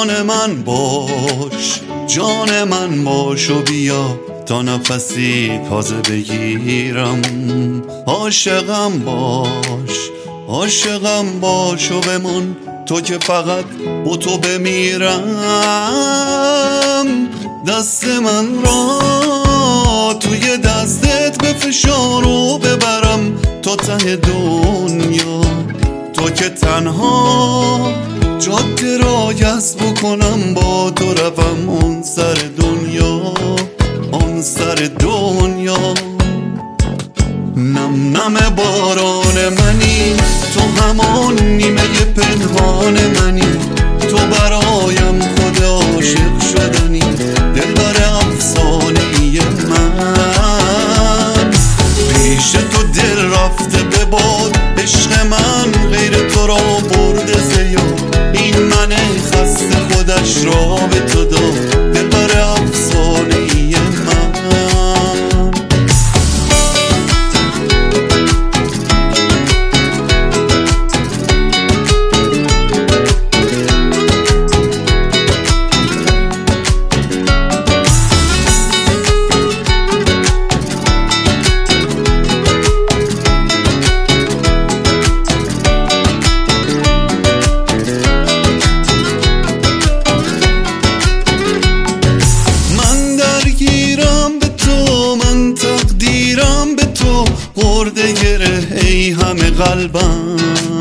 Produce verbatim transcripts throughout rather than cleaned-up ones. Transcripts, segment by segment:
جان من باش، جان من باش و بیا تا نفسی تازه بگیرم. عاشقم باش، عاشقم باش و بمون تو که فقط با تو بمیرم. دست من را توی دستت بفشار و ببرم تا ته دنیا، تو که تنها جاده را گست بکنم با تو روم اون سر دنیا، اون سر دنیا. نم نم باران منی، تو همان نیمه پنهان منی، تو برایم خود عاشق شدنی، دلبر افسانه ای من. پیش تو دل رفته به باد عشق من، غیر تو را برده زیاد. این من خسته خودش را به تو داد، دلبر افسانه ای من. برده گره ای همه قلبم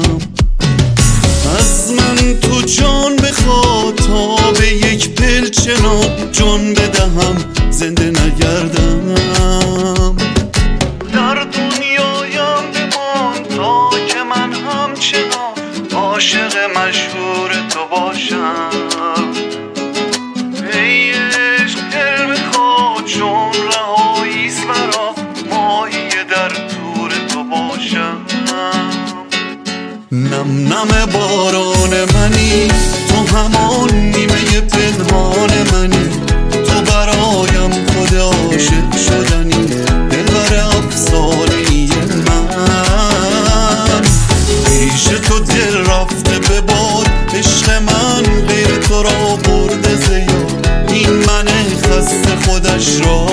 از من، تو جان بخواد تا به یک پلچنا جان بدهم زنده نگردم. در دنیایم بمان تا که من همچنان عاشق مشهور تو باشم. ای عشق دل بخواد چون رهاییست برا ماهی در تور تو باشم. نم نم باران منی، تو همان نیمه پنهان منی، تو برایم خود عاشق شدنی، دلبر افسانه ای من. پیش تو دل رفته به باد عشق من، غیر تو را برده زیاد. این من خسته خودش را